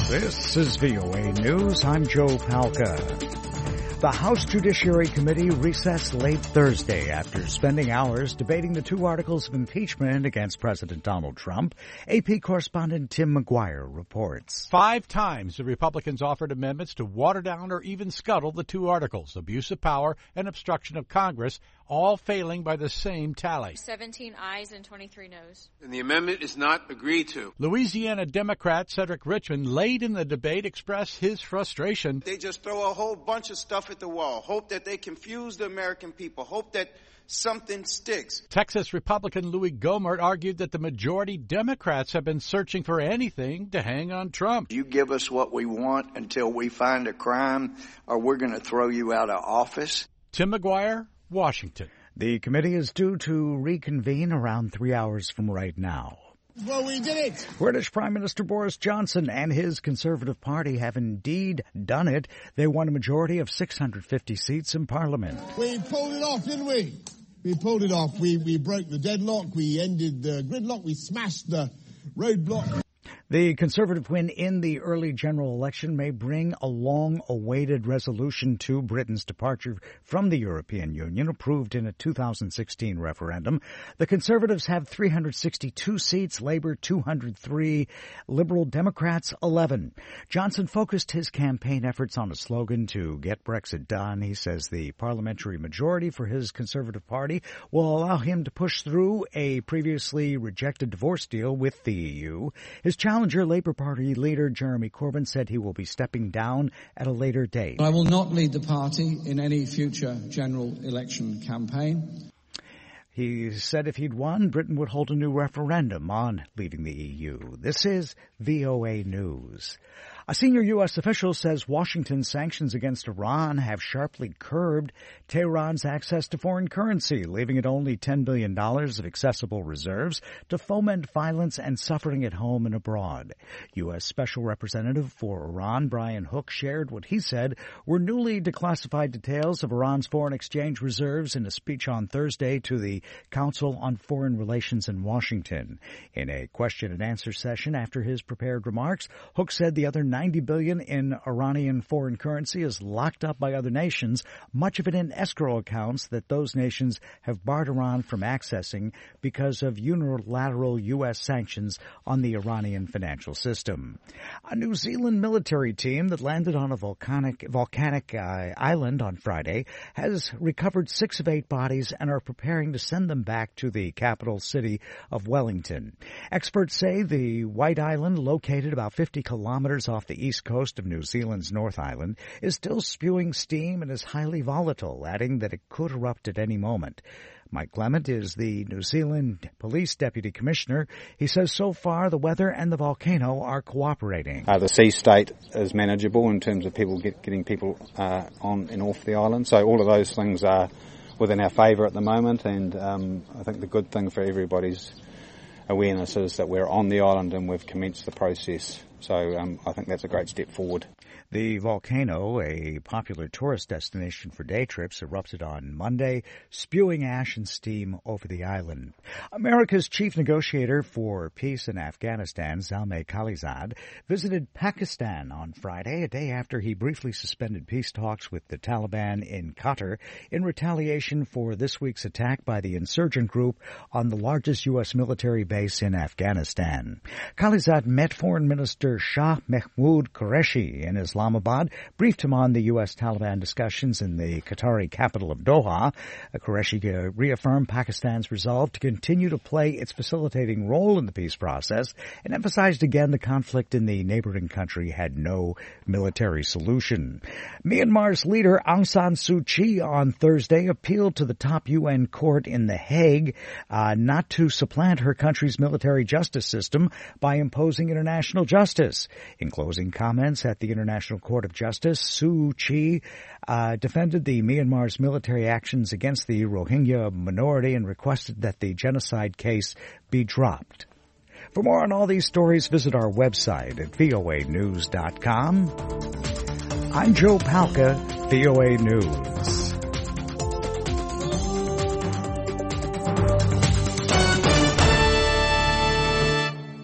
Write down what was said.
This is VOA News. I'm Joe Palca. The House Judiciary Committee recessed late Thursday after spending hours debating the two articles of impeachment against President Donald Trump. AP correspondent Tim McGuire reports. 5 times the Republicans offered amendments to water down or even scuttle the two articles, abuse of power and obstruction of Congress, all failing by the same tally. 17 ayes and 23 noes. And the amendment is not agreed to. Louisiana Democrat Cedric Richmond, late in the debate, expressed his frustration. They just throw a whole bunch of stuff at the wall, hope that they confuse the American people, hope that something sticks. Texas Republican Louis Gohmert argued that the majority Democrats have been searching for anything to hang on Trump. You give us what we want until we find a crime, or we're going to throw you out of office. Tim McGuire, Washington. The committee is due to reconvene around 3 hours from right now. Well, we did it. British Prime Minister Boris Johnson and his Conservative Party have indeed done it. They won a majority of 650 seats in Parliament. We pulled it off, didn't we? We pulled it off. We broke the deadlock. We ended the gridlock. We smashed the roadblock. The Conservative win in the early general election may bring a long-awaited resolution to Britain's departure from the European Union, approved in a 2016 referendum. The Conservatives have 362 seats, Labour 203, Liberal Democrats 11. Johnson focused his campaign efforts on a slogan to get Brexit done. He says the parliamentary majority for his Conservative Party will allow him to push through a previously rejected divorce deal with the EU. His challenger, Labour Party leader Jeremy Corbyn, said he will be stepping down at a later date. I will not lead the party in any future general election campaign. He said if he'd won, Britain would hold a new referendum on leaving the EU. This is VOA News. A senior U.S. official says Washington's sanctions against Iran have sharply curbed Tehran's access to foreign currency, leaving it only $10 billion of accessible reserves to foment violence and suffering at home and abroad. U.S. Special Representative for Iran, Brian Hook, shared what he said were newly declassified details of Iran's foreign exchange reserves in a speech on Thursday to the Council on Foreign Relations in Washington. In a question-and-answer session after his prepared remarks, Hook said the other $90 billion in Iranian foreign currency is locked up by other nations, much of it in escrow accounts that those nations have barred Iran from accessing because of unilateral U.S. sanctions on the Iranian financial system. A New Zealand military team that landed on a volcanic island on Friday has recovered 6 of 8 bodies and are preparing to send them back to the capital city of Wellington. Experts say the White Island, located about 50 kilometers off the east coast of New Zealand's North Island, is still spewing steam and is highly volatile, adding that it could erupt at any moment. Mike Clement is the New Zealand Police Deputy Commissioner. He says so far the weather and the volcano are cooperating. The sea state is manageable in terms of people getting people on and off the island. So all of those things are within our favour at the moment, and I think the good thing for everybody's awareness is that we're on the island and we've commenced the process. So I think that's a great step forward. The volcano, a popular tourist destination for day trips, erupted on Monday, spewing ash and steam over the island. America's chief negotiator for peace in Afghanistan, Zalmay Khalilzad, visited Pakistan on Friday, a day after he briefly suspended peace talks with the Taliban in Qatar in retaliation for this week's attack by the insurgent group on the largest U.S. military base in Afghanistan. Khalilzad met Foreign Minister Shah Mahmood Qureshi in Islamabad, briefed him on the U.S. Taliban discussions in the Qatari capital of Doha. Qureshi reaffirmed Pakistan's resolve to continue to play its facilitating role in the peace process and emphasized again the conflict in the neighboring country had no military solution. Myanmar's leader Aung San Suu Kyi on Thursday appealed to the top UN court in The Hague not to supplant her country's military justice system by imposing international justice. In closing comments at the International Court of Justice, Suu Kyi defended the Myanmar's military actions against the Rohingya minority and requested that the genocide case be dropped. For more on all these stories, visit our website at voanews.com. I'm Joe Palca, VOA News.